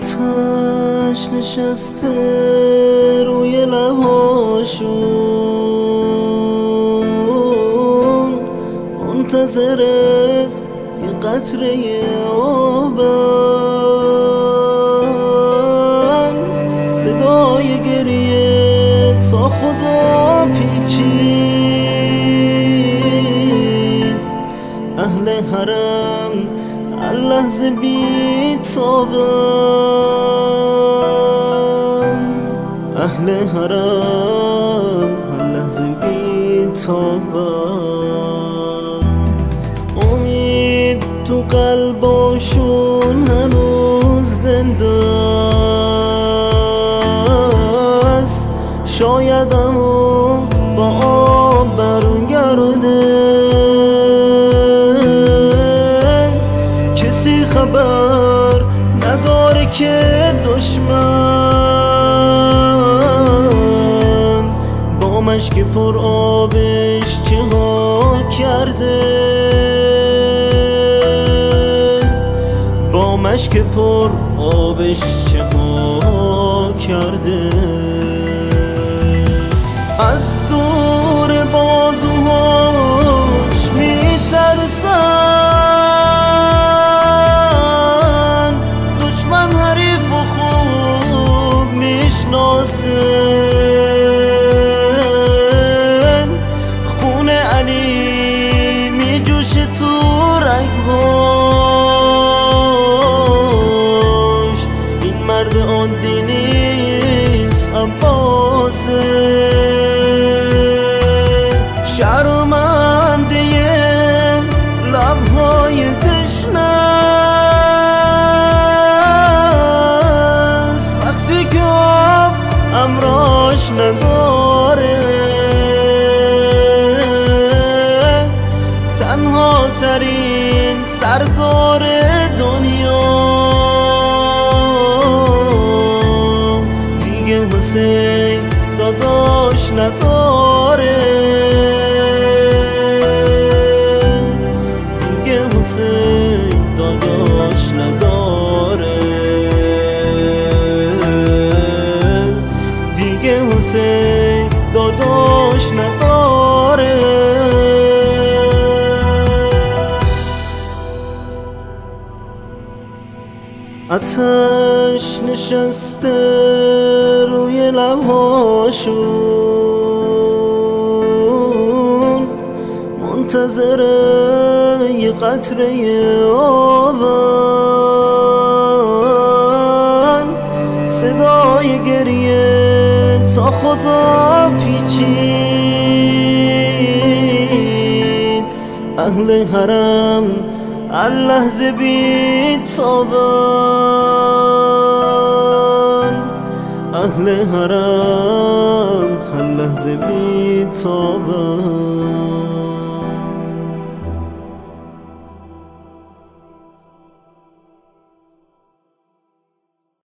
آتش نشسته روی لباشون، منتظره یه قطره آبن. صدای گریه تا خدا پیچید، اهل حرم اللحظه بیتابن، اهل حرم اللحظه بیتابن. امید تو قلباشون هنوز زنده است، شاید اما با آب برگرده. کسی خبر نداره که دشمن با مشک پر آبش چه ها کرده، با مشک پر آبش چه ها کرده. از دور بازوهاش میترسن، دشمن حریف و خوب میشناسه. خون علی میجوشه تو رگهاش، این مرد عادی نیست عباسه. شرمنده لبهای تشنه‌ست وقتی که آب امراش نداره. تنها ترین سردار دنیا دیگه حسین داداش نداره. حسین داداش نداره دیگه، حسین داداش نداره. آتش نشسته روی لبهاشون، منتظره یه قطره آبن. صدای گریه تا خدا پیچید، اهل حرم اللحظه بیتابن، اهل حرم اللحظه بیتابن.